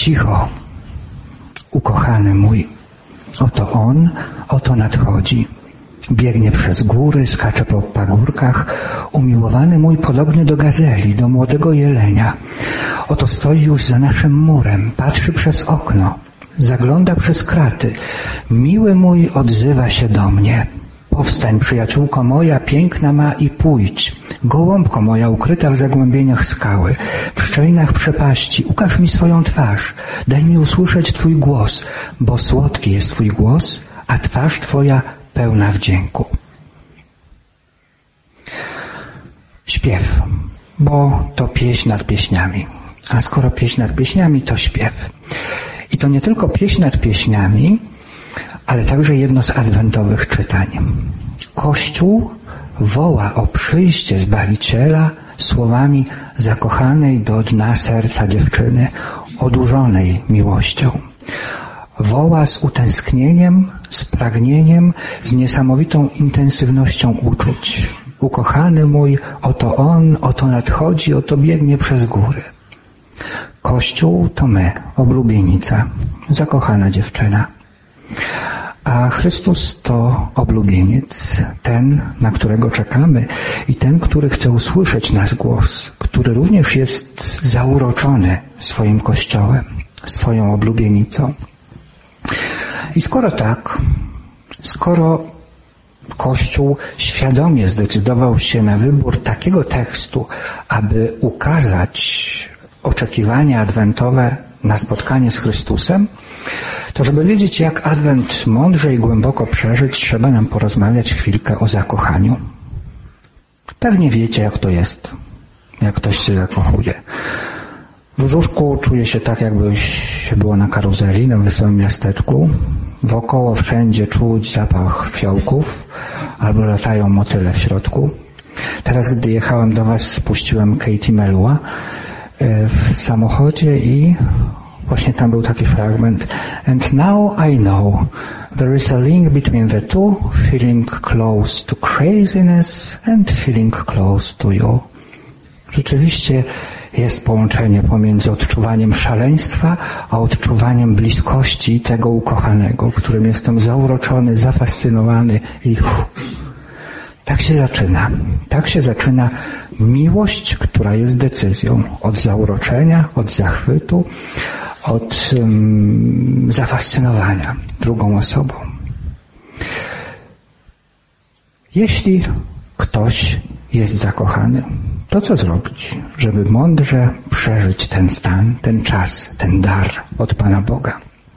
Cicho, ukochany mój, oto on, oto nadchodzi. Biegnie przez góry, skacze po pagórkach, umiłowany mój podobny do gazeli, do młodego jelenia. Oto stoi już za naszym murem, patrzy przez okno, zagląda przez kraty. Miły mój odzywa się do mnie. Powstań, przyjaciółko moja, piękna ma i pójdź. Gołąbko moja ukryta w zagłębieniach skały, w szczelinach przepaści, ukaż mi swoją twarz, daj mi usłyszeć Twój głos, bo słodki jest Twój głos, a twarz Twoja pełna wdzięku. Śpiew, bo to pieśń nad pieśniami. A skoro pieśń nad pieśniami, to śpiew. I to nie tylko pieśń nad pieśniami, ale także jedno z adwentowych czytań. Kościół woła o przyjście Zbawiciela słowami zakochanej do dna serca dziewczyny, odurzonej miłością. Woła z utęsknieniem, z pragnieniem, z niesamowitą intensywnością uczuć. Ukochany mój, oto on, oto nadchodzi, oto biegnie przez góry. Kościół to my, oblubienica, zakochana dziewczyna. A Chrystus to oblubieniec, ten, na którego czekamy i ten, który chce usłyszeć nasz głos, który również jest zauroczony swoim Kościołem, swoją oblubienicą. I skoro tak, skoro Kościół świadomie zdecydował się na wybór takiego tekstu, aby ukazać oczekiwania adwentowe na spotkanie z Chrystusem, to żeby wiedzieć, jak Adwent mądrze i głęboko przeżyć, trzeba nam porozmawiać chwilkę o zakochaniu. Pewnie wiecie, jak to jest, jak ktoś się zakochuje. W brzuszku czuje się tak, jakby się było na karuzeli, na wesołym miasteczku. Wokoło wszędzie czuć zapach fiołków, albo latają motyle w środku. Teraz, gdy jechałem do Was, spuściłem Katie Melua w samochodzie i właśnie tam był taki fragment. And now I know there is a link between the two, feeling close to craziness and feeling close to you. Rzeczywiście jest połączenie pomiędzy odczuwaniem szaleństwa, a odczuwaniem bliskości tego ukochanego, którym jestem zauroczony, zafascynowany i tak się zaczyna. Tak się zaczyna miłość, która jest decyzją od zauroczenia, od zachwytu, od zafascynowania drugą osobą. Jeśli ktoś jest zakochany, to co zrobić, żeby mądrze przeżyć ten stan, ten czas, ten dar od Pana Boga?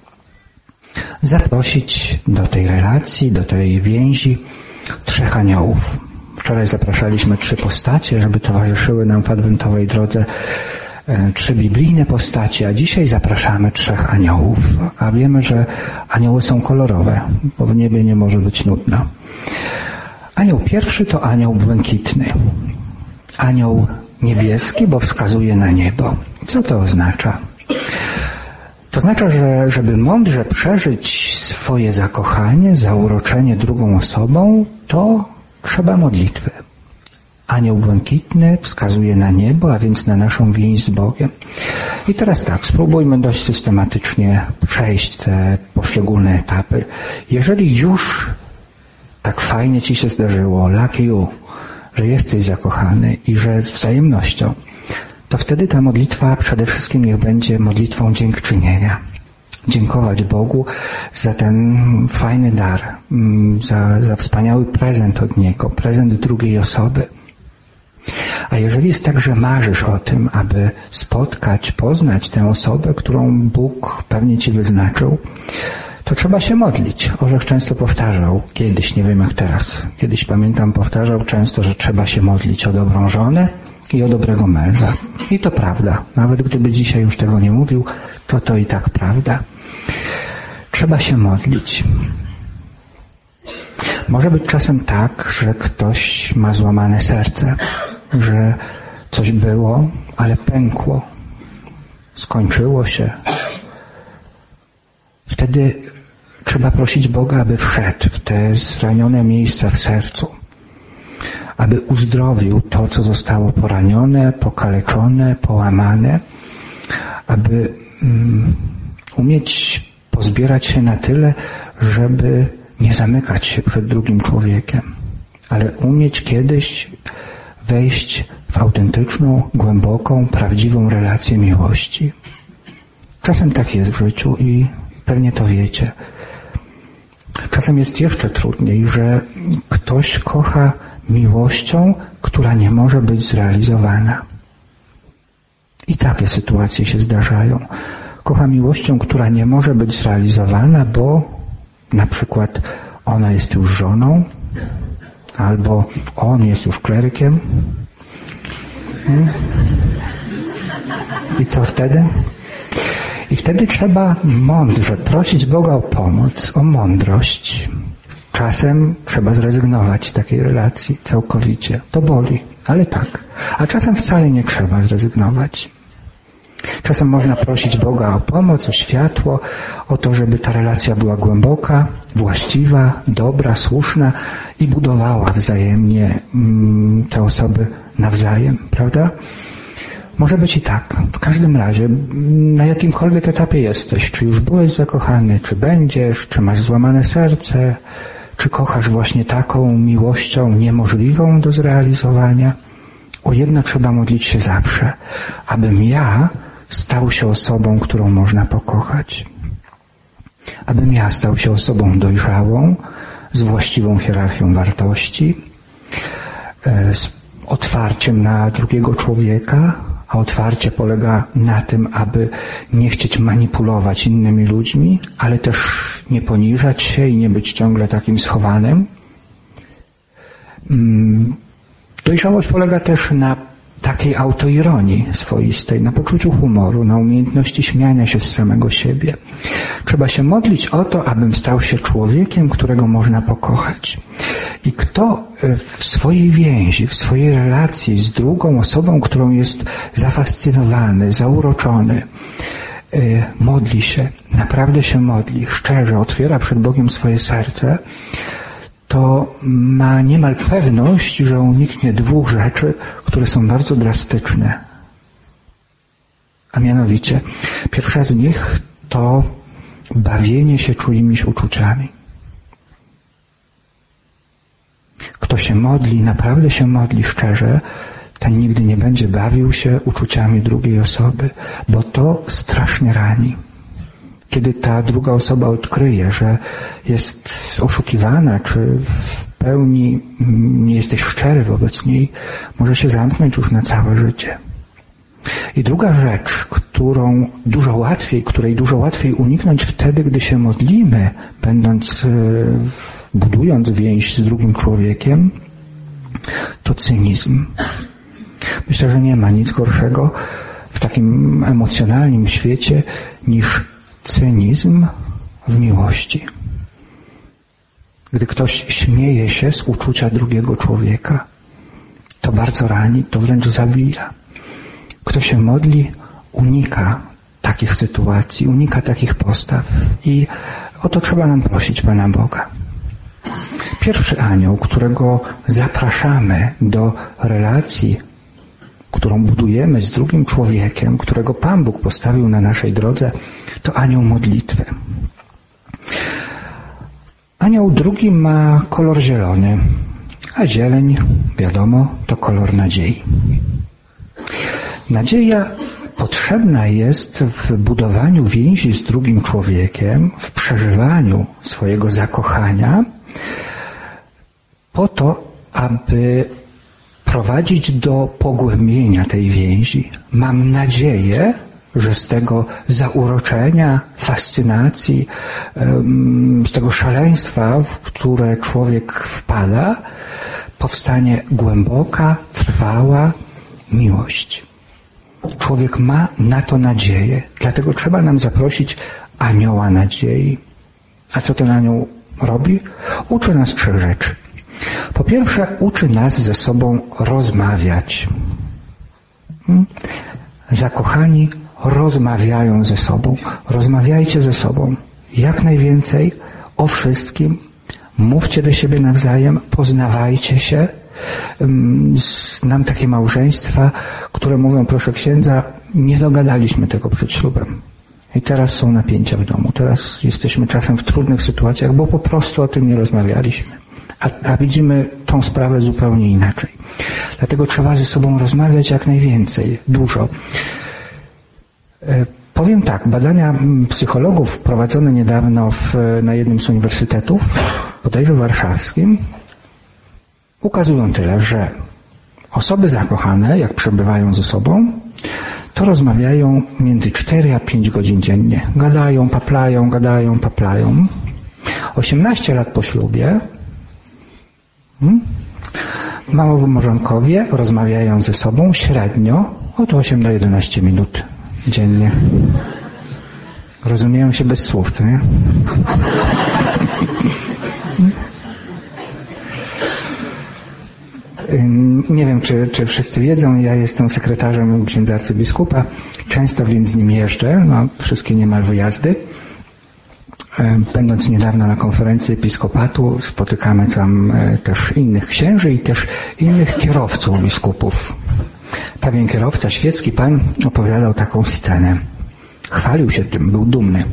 Zaprosić do tej relacji, do tej więzi 3 aniołów. Wczoraj zapraszaliśmy 3 postacie, żeby towarzyszyły nam w adwentowej drodze, 3 biblijne postacie, a dzisiaj zapraszamy 3 aniołów. A wiemy, że anioły są kolorowe, bo w niebie nie może być nudno. Anioł pierwszy to anioł błękitny. Anioł niebieski, bo wskazuje na niebo. Co to oznacza? To oznacza, że żeby mądrze przeżyć swoje zakochanie, zauroczenie drugą osobą, to trzeba modlitwy. Anioł błękitny wskazuje na niebo, a więc na naszą więź z Bogiem. I teraz tak, spróbujmy dość systematycznie przejść te poszczególne etapy. Jeżeli już tak fajnie Ci się zdarzyło, lucky you, że jesteś zakochany i że z wzajemnością, to wtedy ta modlitwa przede wszystkim niech będzie modlitwą dziękczynienia. Dziękować Bogu za ten fajny dar, za wspaniały prezent od Niego, prezent drugiej osoby. A jeżeli jest tak, że marzysz o tym, aby spotkać, poznać tę osobę, którą Bóg pewnie Ci wyznaczył, to trzeba się modlić. Orzech często powtarzał, kiedyś, nie wiem jak teraz, kiedyś pamiętam, powtarzał często, że trzeba się modlić o dobrą żonę i o dobrego męża. I to prawda. Nawet gdyby dzisiaj już tego nie mówił, to i tak prawda. Trzeba się modlić. Może być czasem tak, że ktoś ma złamane serce, że coś było, ale pękło, skończyło się. Wtedy trzeba prosić Boga, aby wszedł w te zranione miejsca w sercu, aby uzdrowił to, co zostało poranione, pokaleczone, połamane, aby umieć pozbierać się na tyle, żeby nie zamykać się przed drugim człowiekiem, ale umieć kiedyś wejść w autentyczną, głęboką, prawdziwą relację miłości. Czasem tak jest w życiu i pewnie to wiecie. Czasem jest jeszcze trudniej, że ktoś kocha miłością, która nie może być zrealizowana. I takie sytuacje się zdarzają. Kocha miłością, która nie może być zrealizowana, bo na przykład ona jest już żoną, albo on jest już klerykiem. I co wtedy? I wtedy trzeba mądrze prosić Boga o pomoc, o mądrość. Czasem trzeba zrezygnować z takiej relacji całkowicie. To boli, ale tak. A czasem wcale nie trzeba zrezygnować. Czasem można prosić Boga o pomoc, o światło, o to, żeby ta relacja była głęboka, właściwa, dobra, słuszna i budowała wzajemnie te osoby nawzajem, prawda? Może być i tak. W każdym razie, na jakimkolwiek etapie jesteś, czy już byłeś zakochany, czy będziesz, czy masz złamane serce, czy kochasz właśnie taką miłością niemożliwą do zrealizowania, o jedno trzeba modlić się zawsze, abym ja stał się osobą, którą można pokochać. Abym ja stał się osobą dojrzałą, z właściwą hierarchią wartości, z otwarciem na drugiego człowieka, a otwarcie polega na tym, aby nie chcieć manipulować innymi ludźmi, ale też nie poniżać się i nie być ciągle takim schowanym. Dojrzałość polega też na takiej autoironii swoistej, na poczuciu humoru, na umiejętności śmiania się z samego siebie. Trzeba się modlić o to, abym stał się człowiekiem, którego można pokochać. I kto w swojej więzi, w swojej relacji z drugą osobą, którą jest zafascynowany, zauroczony, modli się, naprawdę się modli, szczerze otwiera przed Bogiem swoje serce, to ma niemal pewność, że uniknie dwóch rzeczy, które są bardzo drastyczne. A mianowicie, pierwsza z nich to bawienie się czyimiś uczuciami. Kto się modli, naprawdę się modli szczerze, ten nigdy nie będzie bawił się uczuciami drugiej osoby, bo to strasznie rani. Kiedy ta druga osoba odkryje, że jest oszukiwana, czy w pełni nie jesteś szczery wobec niej, może się zamknąć już na całe życie. I druga rzecz, której dużo łatwiej uniknąć wtedy, gdy się modlimy, budując więź z drugim człowiekiem, to cynizm. Myślę, że nie ma nic gorszego w takim emocjonalnym świecie niż cynizm w miłości. Gdy ktoś śmieje się z uczucia drugiego człowieka, to bardzo rani, to wręcz zabija. Kto się modli, unika takich sytuacji, unika takich postaw i o to trzeba nam prosić Pana Boga. Pierwszy anioł, którego zapraszamy do relacji, którą budujemy z drugim człowiekiem, którego Pan Bóg postawił na naszej drodze, to anioł modlitwy. Anioł drugi ma kolor zielony, a zieleń, wiadomo, to kolor nadziei. Nadzieja potrzebna jest w budowaniu więzi z drugim człowiekiem, w przeżywaniu swojego zakochania, po to, aby prowadzić do pogłębienia tej więzi. Mam nadzieję, że z tego zauroczenia, fascynacji, z tego szaleństwa, w które człowiek wpada, powstanie głęboka, trwała miłość. Człowiek ma na to nadzieję, dlatego trzeba nam zaprosić anioła nadziei. A co ten anioł robi? Uczy nas 3 rzeczy. Po pierwsze, uczy nas ze sobą rozmawiać. Zakochani rozmawiają ze sobą. Rozmawiajcie ze sobą jak najwięcej o wszystkim. Mówcie do siebie nawzajem, poznawajcie się. Znam takie małżeństwa, które mówią, proszę księdza, nie dogadaliśmy tego przed ślubem. I teraz są napięcia w domu. Teraz jesteśmy czasem w trudnych sytuacjach, bo po prostu o tym nie rozmawialiśmy. A widzimy tą sprawę zupełnie inaczej. Dlatego trzeba ze sobą rozmawiać jak najwięcej, dużo. Powiem tak, badania psychologów prowadzone niedawno na jednym z uniwersytetów, bodajże warszawskim, ukazują tyle, że osoby zakochane, jak przebywają ze sobą, to rozmawiają między 4 a 5 godzin dziennie. Gadają, paplają. 18 lat po ślubie małomałżonkowie rozmawiają ze sobą średnio od 8 do 11 minut dziennie. Rozumieją się bez słów, co nie? Nie wiem, czy wszyscy wiedzą, ja jestem sekretarzem księdza arcybiskupa, często więc z nim jeżdżę, wszystkie niemal wyjazdy. Będąc niedawno na konferencji episkopatu, spotykamy tam też innych księży i też innych kierowców biskupów. Pewien kierowca, świecki pan, opowiadał taką scenę. Chwalił się tym, był dumny.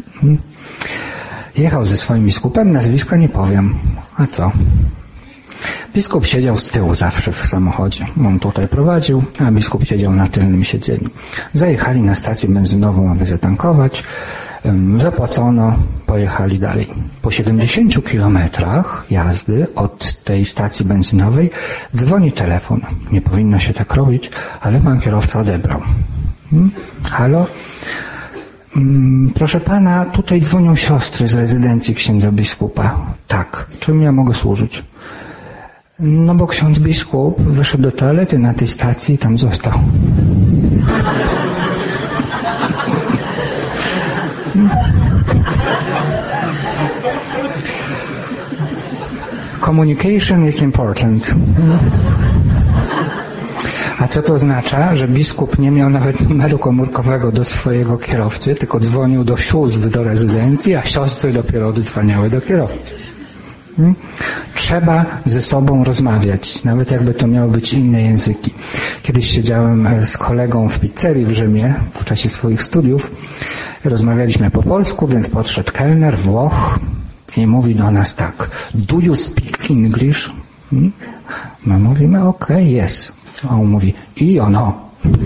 Jechał ze swoim biskupem, nazwiska nie powiem. A co? Biskup siedział z tyłu zawsze w samochodzie. On tutaj prowadził, a biskup siedział na tylnym siedzeniu. Zajechali na stację benzynową, aby zatankować. Zapłacono, pojechali dalej. Po 70 kilometrach jazdy od tej stacji benzynowej dzwoni telefon. Nie powinno się tak robić, ale pan kierowca odebrał. Halo? Proszę pana, tutaj dzwonią siostry z rezydencji księdza biskupa. Tak. Czym ja mogę służyć? No bo ksiądz biskup wyszedł do toalety na tej stacji i tam został. Communication is important. A co to oznacza? Że biskup nie miał nawet numeru komórkowego do swojego kierowcy, tylko dzwonił do sióstr do rezydencji, a siostry dopiero oddzwaniały do kierowcy. Trzeba ze sobą rozmawiać, nawet jakby to miały być inne języki. Kiedyś siedziałem z kolegą w pizzerii w Rzymie w czasie swoich studiów. Rozmawialiśmy po polsku, więc podszedł kelner, Włoch, i mówi do nas tak: Do you speak English? My mówimy okej, yes. A on mówi io no.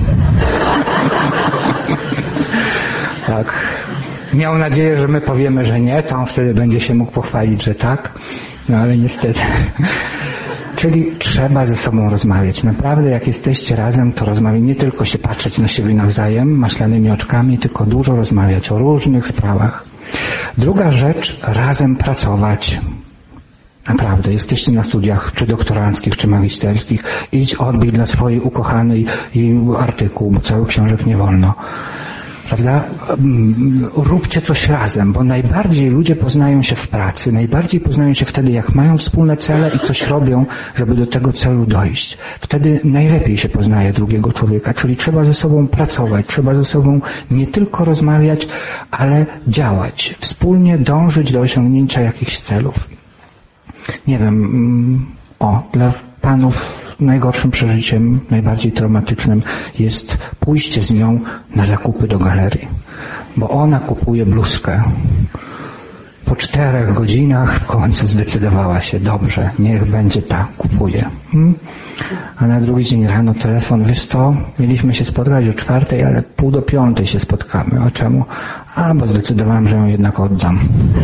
Tak. Miał nadzieję, że my powiemy, że nie, to on wtedy będzie się mógł pochwalić, że tak. No ale niestety. Czyli trzeba ze sobą rozmawiać. Naprawdę, jak jesteście razem, to rozmawiać, nie tylko się patrzeć na siebie nawzajem maślanymi oczkami, tylko dużo rozmawiać o różnych sprawach. Druga rzecz, razem pracować. Naprawdę, jesteście na studiach, czy doktoranckich, czy magisterskich, idź odbij dla swojej ukochanej i artykuł, bo całych książek nie wolno. Prawda? Róbcie coś razem, bo najbardziej ludzie poznają się w pracy, najbardziej poznają się wtedy, jak mają wspólne cele i coś robią, żeby do tego celu dojść. Wtedy najlepiej się poznaje drugiego człowieka, czyli trzeba ze sobą pracować, trzeba ze sobą nie tylko rozmawiać, ale działać, wspólnie dążyć do osiągnięcia jakichś celów. Nie wiem, dla panów najgorszym przeżyciem, najbardziej traumatycznym jest pójście z nią na zakupy do galerii, bo ona kupuje bluzkę. Po 4 godzinach w końcu zdecydowała się, dobrze, niech będzie ta, kupuje. A na drugi dzień rano telefon, wiesz co, mieliśmy się spotkać o 4, ale 4:30 się spotkamy. A czemu? Bo zdecydowałem, że ją jednak oddam.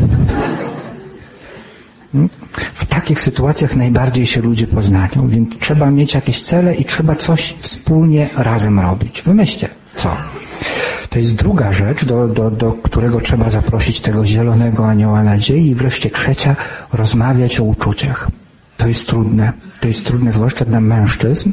W takich sytuacjach najbardziej się ludzie poznają, więc trzeba mieć jakieś cele i trzeba coś wspólnie razem robić. Wymyślcie, co? To jest druga rzecz, do którego trzeba zaprosić tego zielonego anioła nadziei. I wreszcie trzecia, rozmawiać o uczuciach. To jest trudne, zwłaszcza dla mężczyzn.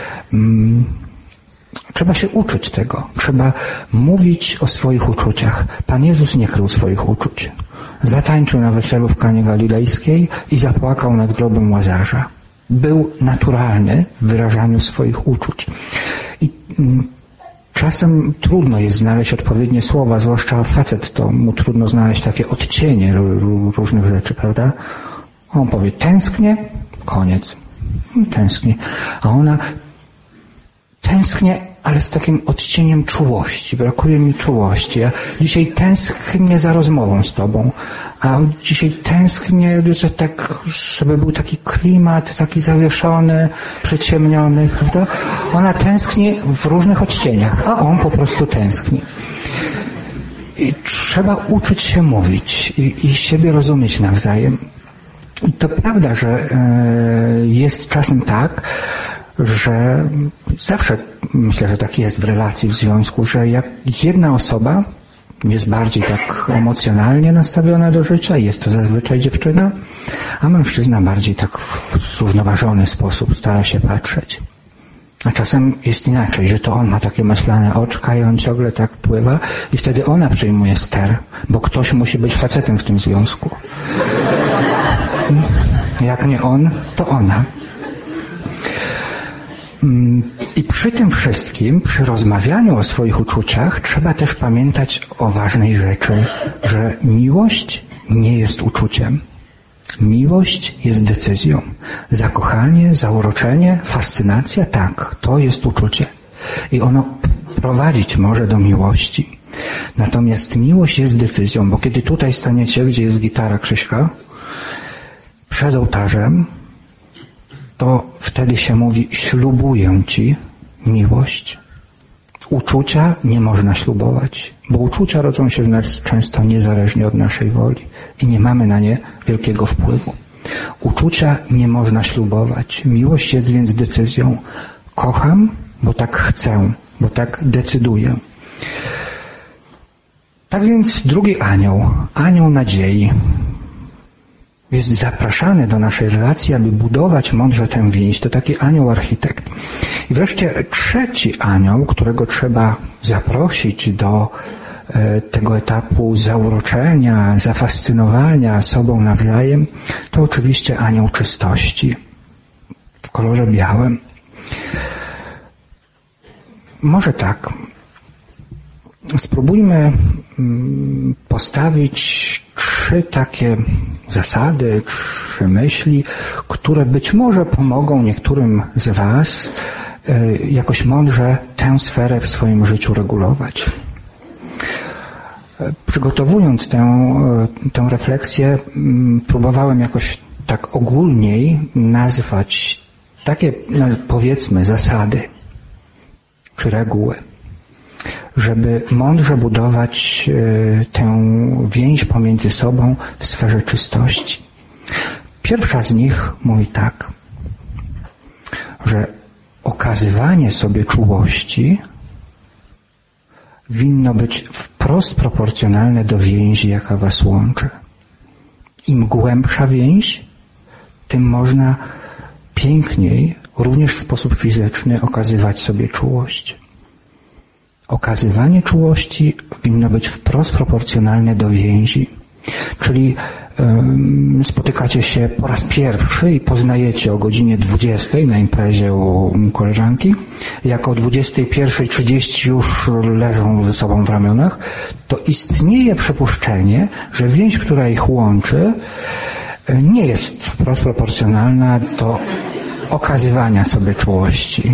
Trzeba się uczyć tego. Trzeba mówić o swoich uczuciach. Pan Jezus nie krył swoich uczuć. Zatańczył na weselu w Kanie Galilejskiej i zapłakał nad grobem Łazarza. Był naturalny w wyrażaniu swoich uczuć. I czasem trudno jest znaleźć odpowiednie słowa, zwłaszcza facet, to mu trudno znaleźć takie odcienie różnych rzeczy, prawda? On powie, tęsknię, koniec. Tęsknię. A ona, tęsknię, ale z takim odcieniem czułości. Brakuje mi czułości. Ja dzisiaj tęsknię za rozmową z Tobą, a dzisiaj tęsknię, że tak, żeby był taki klimat, taki zawieszony, przyciemniony, prawda? Ona tęskni w różnych odcieniach, a on po prostu tęskni. I trzeba uczyć się mówić i siebie rozumieć nawzajem. I to prawda, że jest czasem tak, że zawsze myślę, że tak jest w relacji, w związku, że jak jedna osoba jest bardziej tak emocjonalnie nastawiona do życia, jest to zazwyczaj dziewczyna, a mężczyzna bardziej tak w zrównoważony sposób stara się patrzeć. A czasem jest inaczej, że to on ma takie maślane oczka i on ciągle tak pływa i wtedy ona przejmuje ster, bo ktoś musi być facetem w tym związku. Jak nie on, to ona. I przy tym wszystkim, przy rozmawianiu o swoich uczuciach, trzeba też pamiętać o ważnej rzeczy, że miłość nie jest uczuciem. Miłość jest decyzją. Zakochanie, zauroczenie, fascynacja, tak, to jest uczucie. I ono prowadzić może do miłości. Natomiast miłość jest decyzją, bo kiedy tutaj staniecie, gdzie jest gitara Krzyśka, przed ołtarzem, to wtedy się mówi: ślubuję Ci miłość. Uczucia nie można ślubować, bo uczucia rodzą się w nas często niezależnie od naszej woli i nie mamy na nie wielkiego wpływu. Uczucia nie można ślubować. Miłość jest więc decyzją. Kocham, bo tak chcę, bo tak decyduję. Tak więc drugi anioł, anioł nadziei, jest zapraszany do naszej relacji, aby budować mądrze tę więź. To taki anioł architekt. I wreszcie trzeci anioł, którego trzeba zaprosić do tego etapu zauroczenia, zafascynowania sobą nawzajem, to oczywiście anioł czystości w kolorze białym. Może tak. Spróbujmy postawić 3 takie zasady, 3 myśli, które być może pomogą niektórym z Was jakoś mądrze tę sferę w swoim życiu regulować. Przygotowując tę refleksję, próbowałem jakoś tak ogólniej nazwać takie, powiedzmy, zasady czy reguły, żeby mądrze budować tę więź pomiędzy sobą w sferze czystości. Pierwsza z nich mówi tak, że okazywanie sobie czułości winno być wprost proporcjonalne do więzi, jaka Was łączy. Im głębsza więź, tym można piękniej, również w sposób fizyczny, okazywać sobie czułość. Okazywanie czułości winno być wprost proporcjonalne do więzi. Czyli spotykacie się po raz pierwszy i poznajecie o godzinie 20 na imprezie u koleżanki. Jak o 21:30 już leżą ze sobą w ramionach, to istnieje przypuszczenie, że więź, która ich łączy, nie jest wprost proporcjonalna do okazywania sobie czułości.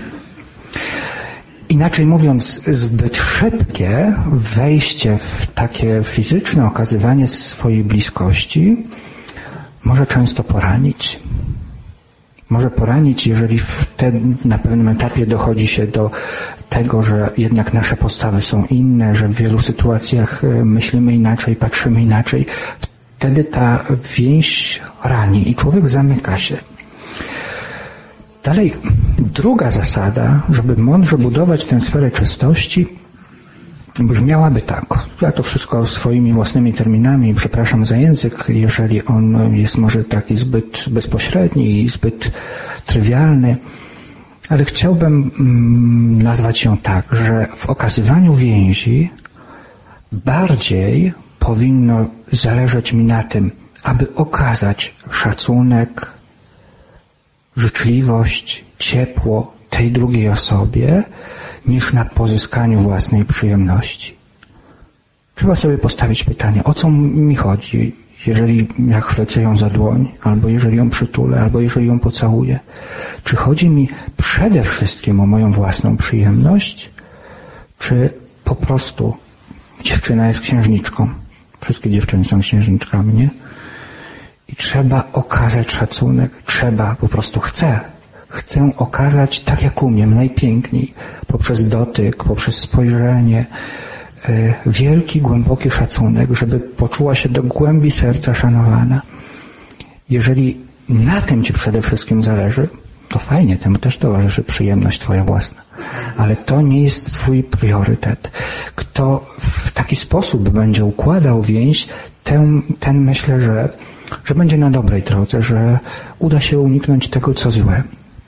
Inaczej mówiąc, zbyt szybkie wejście w takie fizyczne okazywanie swojej bliskości może często poranić. Może poranić, jeżeli na pewnym etapie dochodzi się do tego, że jednak nasze postawy są inne, że w wielu sytuacjach myślimy inaczej, patrzymy inaczej. Wtedy ta więź rani i człowiek zamyka się. Dalej, druga zasada, żeby mądrze budować tę sferę czystości, brzmiałaby tak. Ja to wszystko swoimi własnymi terminami, przepraszam za język, jeżeli on jest może taki zbyt bezpośredni i zbyt trywialny, ale chciałbym nazwać ją tak, że w okazywaniu więzi bardziej powinno zależeć mi na tym, aby okazać szacunek, życzliwość, ciepło tej drugiej osobie, niż na pozyskaniu własnej przyjemności. Trzeba sobie postawić pytanie, o co mi chodzi, jeżeli ja chwycę ją za dłoń, albo jeżeli ją przytulę, albo jeżeli ją pocałuję? Czy chodzi mi przede wszystkim o moją własną przyjemność, czy po prostu dziewczyna jest księżniczką? Wszystkie dziewczyny są księżniczkami, nie? I trzeba okazać szacunek, po prostu chcę okazać tak jak umiem, najpiękniej, poprzez dotyk, poprzez spojrzenie, wielki, głęboki szacunek, żeby poczuła się do głębi serca szanowana. Jeżeli na tym Ci przede wszystkim zależy, to fajnie, temu też towarzyszy przyjemność Twoja własna. Ale to nie jest Twój priorytet. Kto w taki sposób będzie układał więź, ten myślę, że będzie na dobrej drodze, że uda się uniknąć tego, co złe.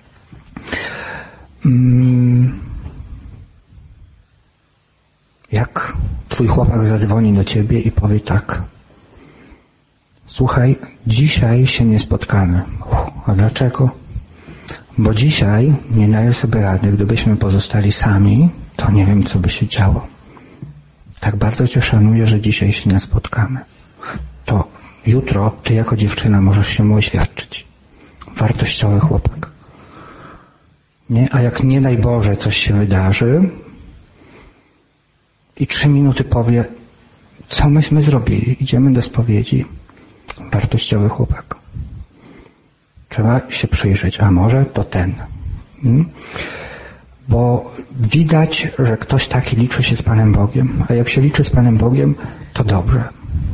Jak Twój chłopak zadzwoni do Ciebie i powie tak: słuchaj, dzisiaj się nie spotkamy. A dlaczego? Bo dzisiaj nie daję sobie rady. Gdybyśmy pozostali sami, to nie wiem, co by się działo. Tak bardzo Cię szanuję, że dzisiaj się nie spotkamy. To jutro Ty jako dziewczyna możesz się mu oświadczyć. Wartościowy chłopak. Nie? A jak nie daj Boże coś się wydarzy i 3 minuty powie, co myśmy zrobili, idziemy do spowiedzi. Wartościowy chłopak. Trzeba się przyjrzeć, a może to ten. Bo widać, że ktoś taki liczy się z Panem Bogiem, a jak się liczy z Panem Bogiem, to dobrze.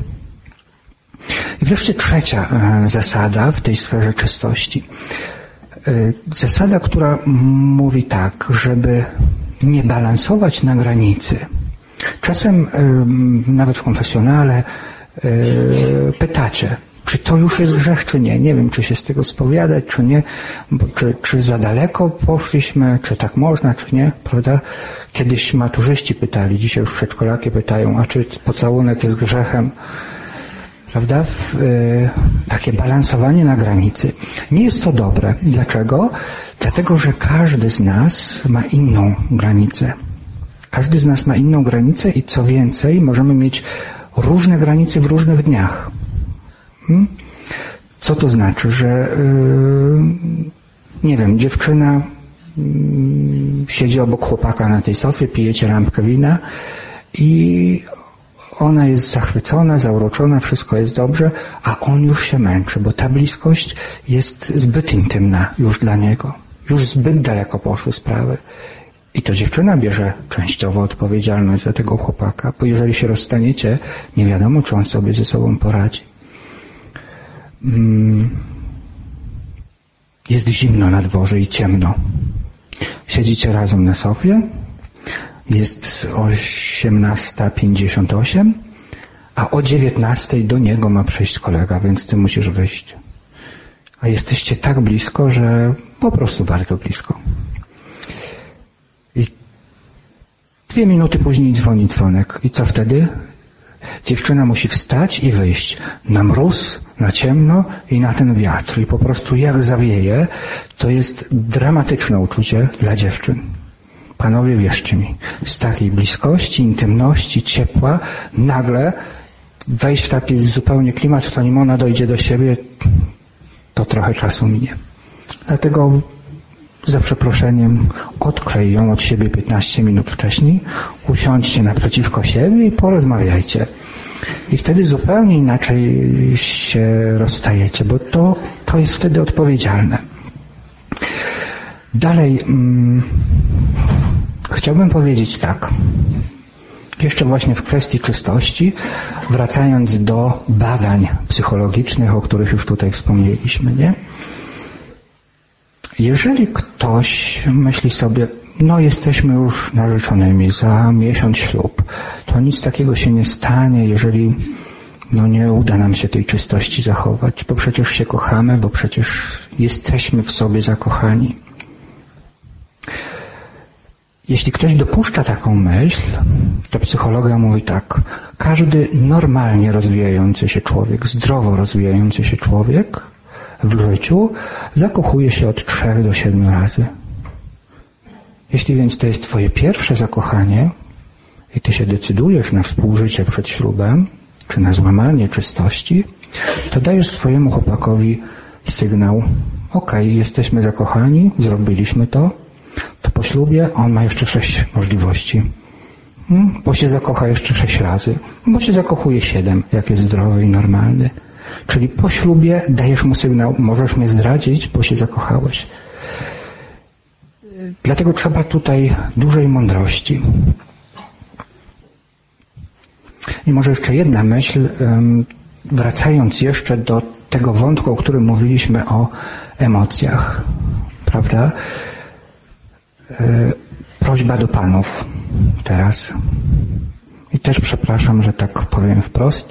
I wreszcie trzecia zasada w tej sferze czystości. Zasada, która mówi tak, żeby nie balansować na granicy. Czasem nawet w konfesjonale pytacie, czy to już jest grzech, czy nie. Nie wiem, czy się z tego spowiadać, czy nie, bo czy za daleko poszliśmy, czy tak można, czy nie, prawda? Kiedyś maturzyści pytali, dzisiaj już przedszkolaki pytają, a czy pocałunek jest grzechem? Prawda? Takie balansowanie na granicy. Nie jest to dobre. Dlaczego? Dlatego, że każdy z nas ma inną granicę. Każdy z nas ma inną granicę i co więcej, możemy mieć różne granice w różnych dniach. Co to znaczy? Że nie wiem, dziewczyna siedzi obok chłopaka na tej sofie, pijecie lampkę wina i ona jest zachwycona, zauroczona, wszystko jest dobrze, a on już się męczy, bo ta bliskość jest zbyt intymna już dla niego. Już zbyt daleko poszły sprawy. I to dziewczyna bierze częściowo odpowiedzialność za tego chłopaka, bo jeżeli się rozstaniecie, nie wiadomo, czy on sobie ze sobą poradzi. Jest zimno na dworze i ciemno. Siedzicie razem na sofie, jest 18:58, a o 19:00 do niego ma przyjść kolega, więc ty musisz wyjść. A jesteście tak blisko, że po prostu bardzo blisko. I 2 minuty później dzwoni dzwonek. I co wtedy? Dziewczyna musi wstać i wyjść na mróz, na ciemno i na ten wiatr. I po prostu jak zawieje, to jest dramatyczne uczucie dla dziewczyn. Panowie, wierzcie mi, z takiej bliskości, intymności, ciepła, nagle wejść w taki zupełnie klimat, zanim ona dojdzie do siebie, to trochę czasu minie. Dlatego za przeproszeniem odklej ją od siebie 15 minut wcześniej, usiądźcie naprzeciwko siebie i porozmawiajcie. I wtedy zupełnie inaczej się rozstajecie, bo to jest wtedy odpowiedzialne. Dalej chciałbym powiedzieć tak. Jeszcze właśnie w kwestii czystości, wracając do badań psychologicznych, o których już tutaj wspomnieliśmy, nie? Jeżeli ktoś myśli sobie, no jesteśmy już narzeczonymi, za miesiąc ślub, to nic takiego się nie stanie, jeżeli nie uda nam się tej czystości zachować, bo przecież się kochamy, bo przecież jesteśmy w sobie zakochani. Jeśli ktoś dopuszcza taką myśl, to psychologia mówi tak: każdy normalnie rozwijający się człowiek, zdrowo rozwijający się człowiek w życiu zakochuje się od 3 do 7 razy. Jeśli więc to jest twoje pierwsze zakochanie i ty się decydujesz na współżycie przed ślubem, czy na złamanie czystości, to dajesz swojemu chłopakowi sygnał: okej, jesteśmy zakochani, zrobiliśmy to po ślubie on ma jeszcze 6 możliwości. Bo się zakocha jeszcze 6 razy, bo się zakochuje 7, jak jest zdrowy i normalny. Czyli po ślubie dajesz mu sygnał: możesz mnie zdradzić, bo się zakochałeś. Dlatego trzeba tutaj dużej mądrości. I może jeszcze jedna myśl, wracając jeszcze do tego wątku, o którym mówiliśmy, o emocjach, prawda? Prośba do panów teraz. I też przepraszam, że tak powiem wprost.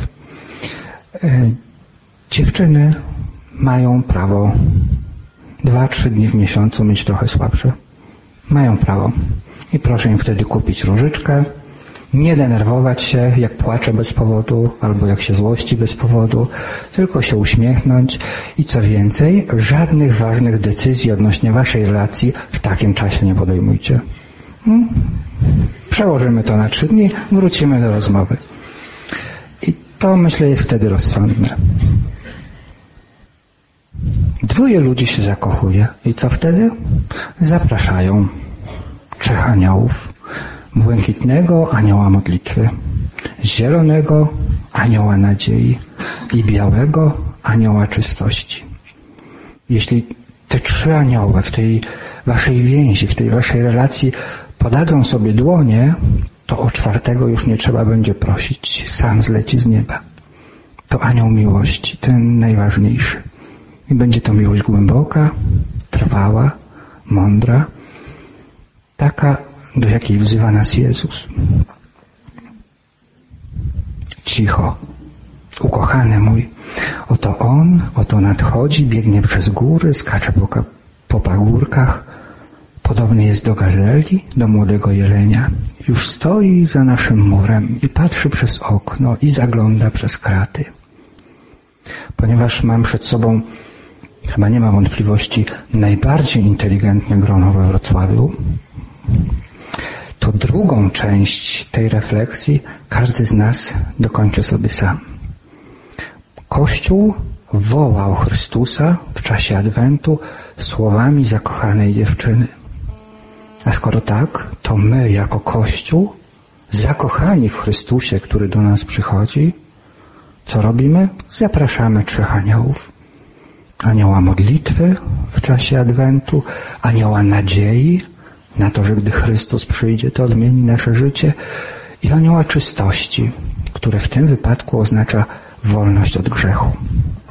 Dziewczyny mają prawo 2-3 dni w miesiącu mieć trochę słabsze. Mają prawo. I proszę im wtedy kupić różyczkę, nie denerwować się, jak płacze bez powodu, albo jak się złości bez powodu, tylko się uśmiechnąć i co więcej, żadnych ważnych decyzji odnośnie waszej relacji w takim czasie nie podejmujcie. Przełożymy to na 3 dni, wrócimy do rozmowy. I to, myślę, jest wtedy rozsądne. 2 ludzi się zakochuje i co wtedy? Zapraszają 3 aniołów. Błękitnego anioła modlitwy, zielonego anioła nadziei i białego anioła czystości. Jeśli te 3 anioły w tej waszej więzi, w tej waszej relacji podadzą sobie dłonie, to o 4 już nie trzeba będzie prosić. Sam zleci z nieba. To anioł miłości, ten najważniejszy. I będzie to miłość głęboka, trwała, mądra, taka, do jakiej wzywa nas Jezus. Cicho, ukochany mój, oto On, oto nadchodzi, biegnie przez góry, skacze po pagórkach, podobny jest do gazeli, do młodego jelenia. Już stoi za naszym murem i patrzy przez okno i zagląda przez kraty. Ponieważ mam przed sobą, chyba nie ma wątpliwości, najbardziej inteligentne grono we Wrocławiu, to drugą część tej refleksji każdy z nas dokończy sobie sam. Kościół wołał Chrystusa w czasie Adwentu słowami zakochanej dziewczyny. A skoro tak, to my jako Kościół, zakochani w Chrystusie, który do nas przychodzi, co robimy? Zapraszamy 3 aniołów. Anioła modlitwy w czasie Adwentu, anioła nadziei, na to, że gdy Chrystus przyjdzie, to odmieni nasze życie, i anioła czystości, które w tym wypadku oznacza wolność od grzechu.